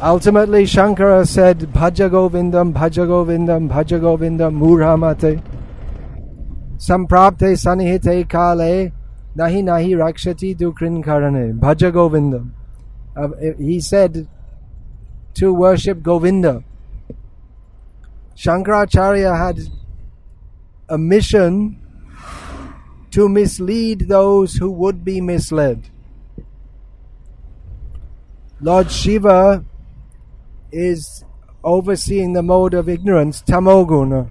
Ultimately, Shankara said, Bhaja Govindam, Bhaja Govindam, Bhaja Govindam, Murhamate, Samprapte Sanihite Kale, Nahi Nahi Rakshati Dukrin Karane, Bhaja Govindam. He said to worship Govinda. Shankaracharya had a mission to mislead those who would be misled. Lord Shiva is overseeing the mode of ignorance, tamoguna,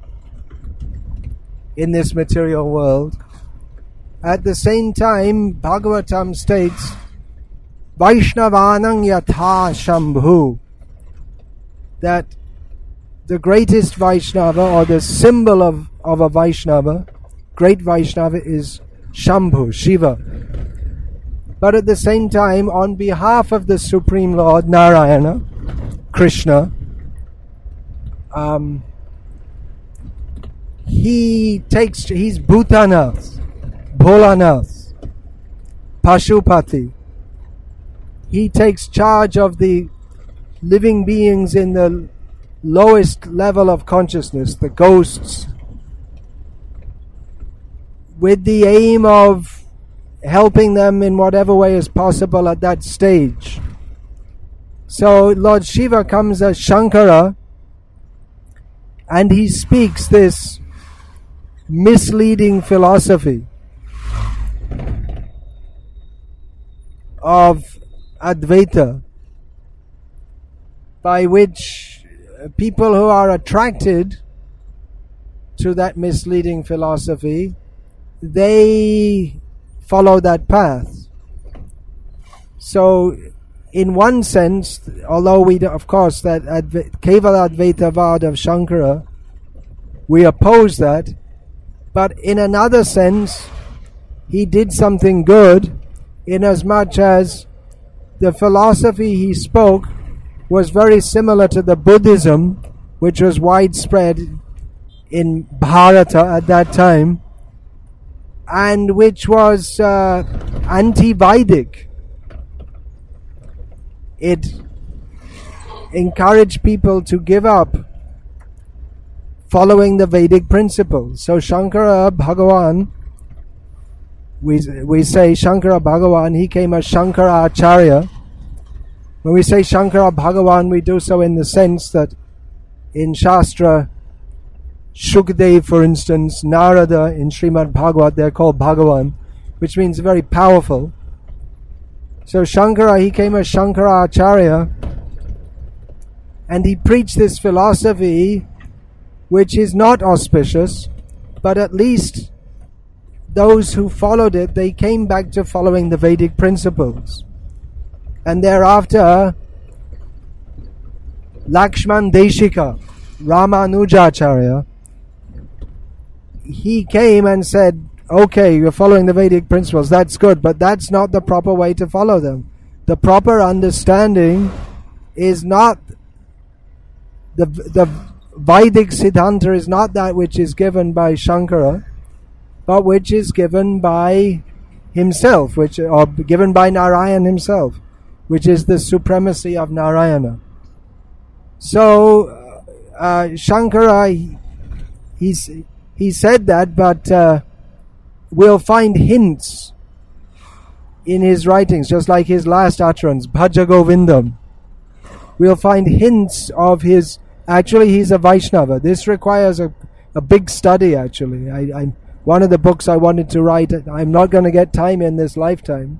in this material world. At the same time, Bhagavatam states, Vaishnavanang yatha shambhu, that the greatest Vaishnava, or the symbol of a Vaishnava, great Vaishnava, is Shambhu, Shiva. But at the same time, on behalf of the Supreme Lord, Narayana, Krishna, he's Bhutanath, Bholanath, Pashupati. He takes charge of the living beings in the lowest level of consciousness, the ghosts, with the aim of helping them in whatever way is possible at that stage. So Lord Shiva comes as Shankara, and he speaks this misleading philosophy of Advaita, by which people who are attracted to that misleading philosophy, they follow that path. So in one sense, although we, of course, that Kevala Advaita Vada of Shankara, we oppose that, but in another sense, he did something good, inasmuch as the philosophy he spoke was very similar to the Buddhism, which was widespread in Bharata at that time, and which was anti-Vedic. It encouraged people to give up following the Vedic principles. So Shankara Bhagavan, we say Shankara Bhagavan, he came as Shankaracharya. When we say Shankara Bhagavan, we do so in the sense that in Shastra, Shukdev, for instance, Narada in Srimad Bhagavat, they're called Bhagavan, which means very powerful. So Shankara, he came as Shankaracharya, and he preached this philosophy which is not auspicious, but at least those who followed it, they came back to following the Vedic principles. And thereafter, Lakshman Deshika, Ramanujacharya, he came and said, okay, you're following the Vedic principles, that's good, but that's not the proper way to follow them. The proper understanding is not, the Vedic Siddhanta is not that which is given by Shankara, but which is given by himself, or given by Narayan himself, which is the supremacy of Narayana. So Shankara, he said that, but we'll find hints in his writings, just like his last utterance, Bhaja Govindam. We'll find hints of his, actually he's a Vaishnava. This requires a big study, actually. I one of the books I wanted to write, I'm not going to get time in this lifetime.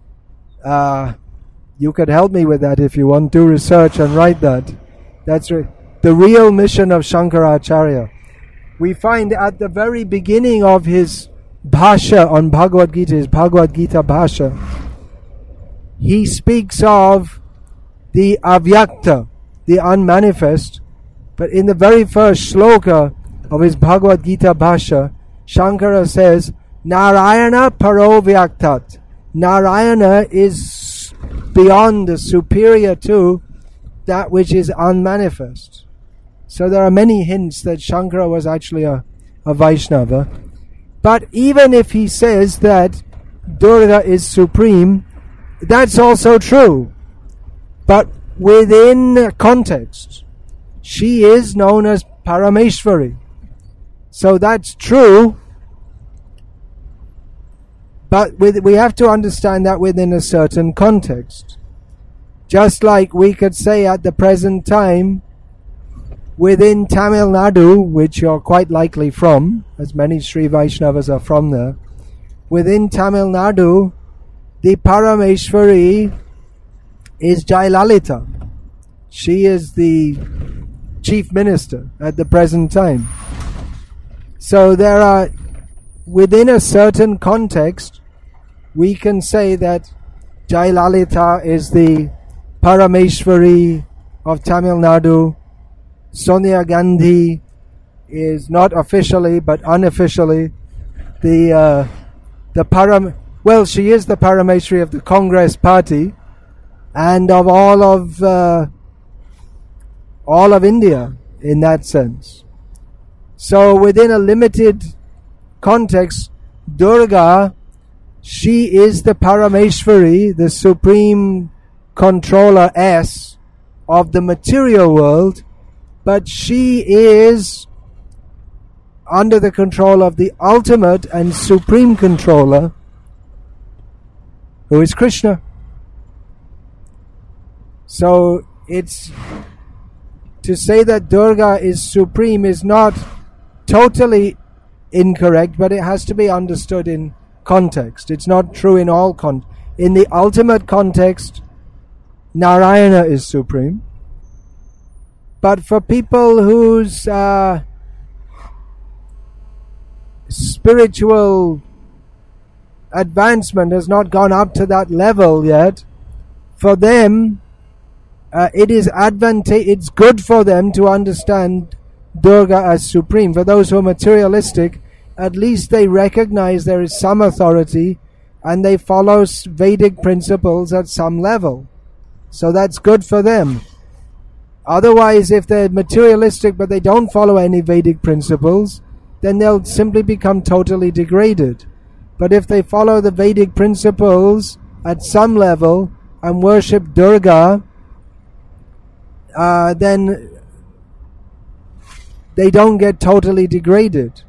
You could help me with that if you want to do research and write that. That's the real mission of Shankaracharya. We find at the very beginning of his Bhasha on Bhagavad Gita, his Bhagavad Gita Bhasha, he speaks of the Avyakta, the unmanifest, but in the very first shloka of his Bhagavad Gita Bhasha, Shankara says, Narayana Parovyaktat. Narayana is beyond, superior to that which is unmanifest. So there are many hints that Shankara was actually a Vaishnava. But even if he says that Durga is supreme, that's also true. But within context. She is known as Parameshwari. So that's true, but we have to understand that within a certain context. Just like we could say at the present time, within Tamil Nadu, which you're quite likely from, as many Sri Vaishnavas are from there, within Tamil Nadu, the Parameshwari is Jayalalitha. She is the chief minister at the present time. So there are, within a certain context, we can say that Jayalalitha is the Parameshwari of Tamil Nadu. Sonia Gandhi is not officially but unofficially she is the Parameshwari of the Congress Party and of all of India in that sense. So within a limited context, Durga, she is the Parameshwari, the supreme controller S of the material world, but she is under the control of the ultimate and supreme controller, who is Krishna. So it's to say that Durga is supreme is not totally incorrect, but it has to be understood in context. It's not true in all in the ultimate context, Narayana is supreme. But for people whose spiritual advancement has not gone up to that level yet, for them it's good for them to understand Durga as supreme. For those who are materialistic, at least they recognize there is some authority and they follow Vedic principles at some level. So that's good for them. Otherwise, if they're materialistic but they don't follow any Vedic principles, then they'll simply become totally degraded. But if they follow the Vedic principles at some level and worship Durga, then they don't get totally degraded.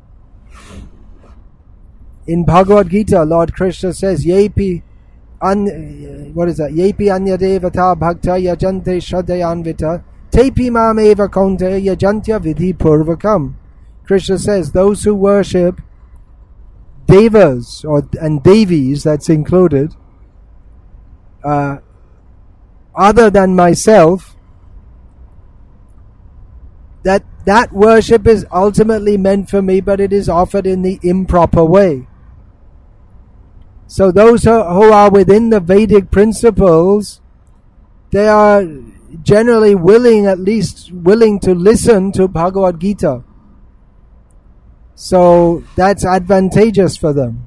In Bhagavad Gita, Lord Krishna says, Yepi anya devata bhakta yajante shraddhayanvita tepi mam eva konte yajantya vidhi purvakam. Krishna says, those who worship devas and devis, that's included, other than myself, that worship is ultimately meant for me, but it is offered in the improper way. So those who are within the Vedic principles, they are generally willing to listen to Bhagavad Gita. So that's advantageous for them.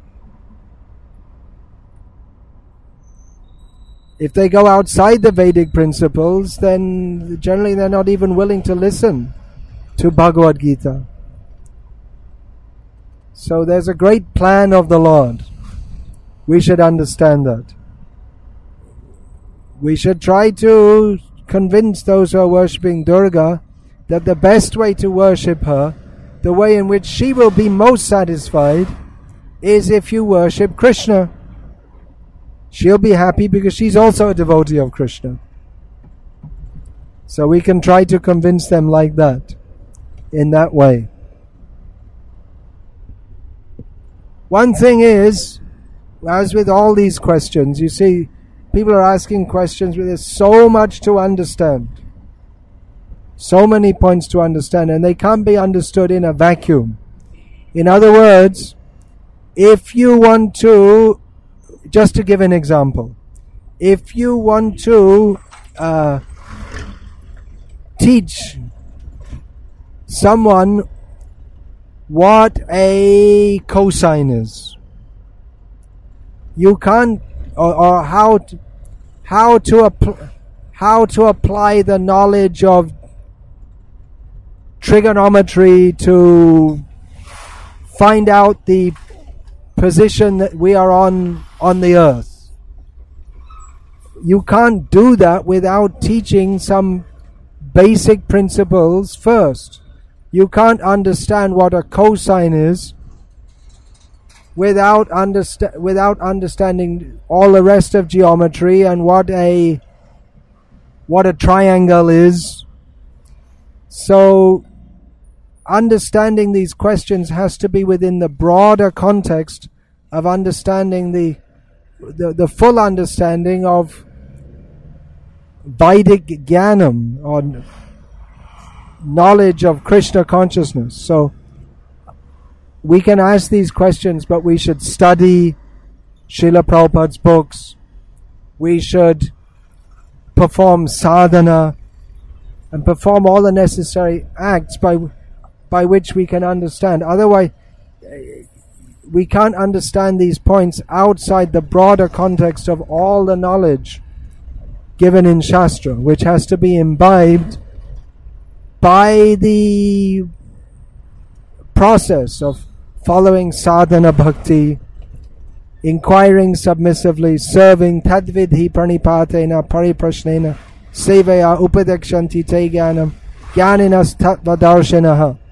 If they go outside the Vedic principles, then generally they're not even willing to listen to Bhagavad Gita. So there's a great plan of the Lord. We should understand that. We should try to convince those who are worshipping Durga that the best way to worship her, the way in which she will be most satisfied, is if you worship Krishna. She'll be happy because she's also a devotee of Krishna. So we can try to convince them like that, in that way. One thing is, as with all these questions, you see, people are asking questions where there's so much to understand. So many points to understand, and they can't be understood in a vacuum. In other words, if you want to, just to give an example, if you want to teach someone what a cosine is, you can't, or how to apply the knowledge of trigonometry to find out the position that we are on the earth. you can't do that without teaching some basic principles first. You can't understand what a cosine is without understanding all the rest of geometry and what a triangle is. So understanding these questions has to be within the broader context of understanding the full understanding of Vedic Jnanam, or knowledge of Krishna consciousness. So we can ask these questions, but we should study Srila Prabhupada's books. We should perform sadhana and perform all the necessary acts by which we can understand. Otherwise, we can't understand these points outside the broader context of all the knowledge given in Shastra, which has to be imbibed by the process of following sadhana bhakti, inquiring submissively, serving tadvidhi pranipatena pariprashnena sevaya upadekshanti te jnanam jnaninas tattvadarshinaha.